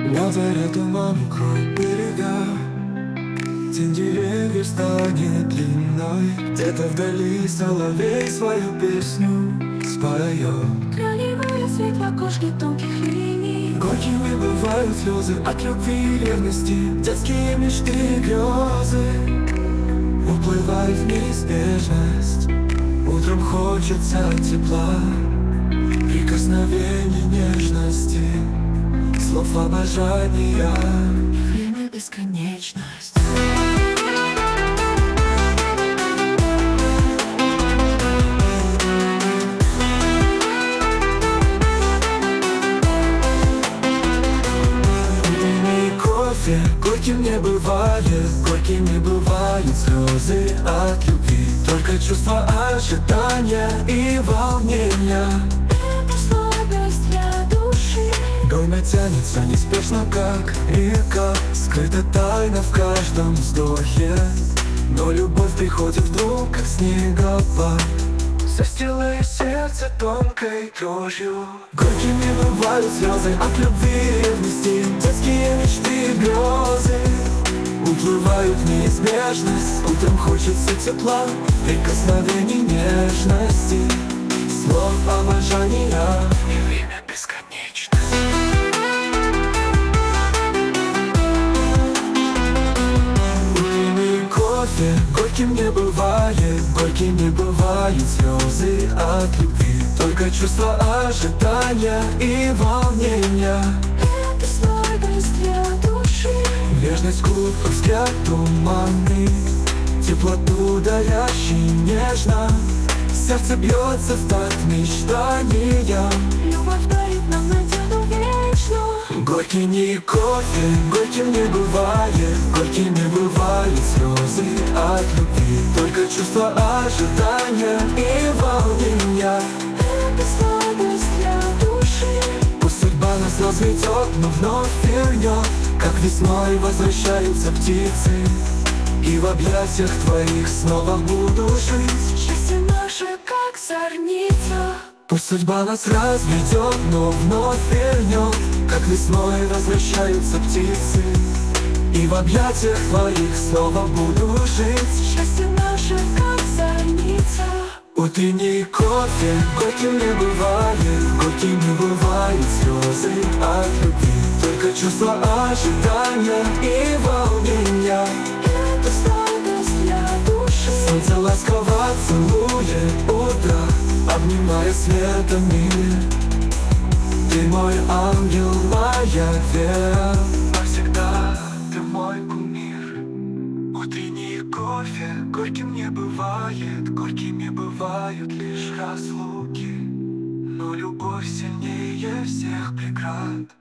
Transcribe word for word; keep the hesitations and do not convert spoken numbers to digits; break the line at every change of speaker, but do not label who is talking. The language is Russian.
На заре туман укроет берега, тень деревьев станет длинной. Где-то вдали соловей свою песню споет.
Краливая свет в окошке тонких линий.
Горькими бывают слезы от любви и ревности. Детские мечты и грезы уплывают в неизбежность. Утром хочется тепла, прикосновений нежности, слов обожания.
Время — бесконечность.
Кофе горьким не бывает, горькими бывают слезы от любви. Только чувство ожидания и волнения.
Это сладость для души.
Время тянется неспешно, как река. Скрыта тайна в каждом вздохе. Но любовь приходит вдруг, как снегопад, застилая сердце тонкой дрожью. Горькими бывают слезы от любви и ревности. Детские мечты и грезы уплывают в неизбежность. Утром хочется тепла, прикосновений нежности, слов обожания. И время бесконечно. Утренний кофе горьким не бывает, горькими бывают слезы от любви. Только чувство ожидания и волнения.
Это сладость для души.
Нежность губ, взгляд туманный, теплоту дарящий нежно. Сердце бьется в такт мечтаниям.
Любовь дарит нам надежду вечную.
Горький не кофе, горьким не бывает, горькими бывают слезы от любви. Только чувство ожидания и волнения.
Это сладость для души.
Пусть судьба нас разведет, но вновь вернет, как весной возвращаются птицы. И в объятиях твоих снова буду жить.
Счастье наше, как зорница.
Пусть судьба нас разведет, но вновь вернет, как весной возвращаются птицы. И в объятиях твоих снова буду жить.
Счастье наше, как зорница.
Утренний кофе горьким не бывает, горькими бывают слезы от любви. Только чувство ожидания и волнения.
Это сладость для души.
Солнце ласково целует утро, обнимая светом мир. Ты мой ангел, моя вера, навсегда ты мой кумир. Утренний кофе горьким не бывает, горькими бывают лишь разлуки. Но любовь сильнее всех преград.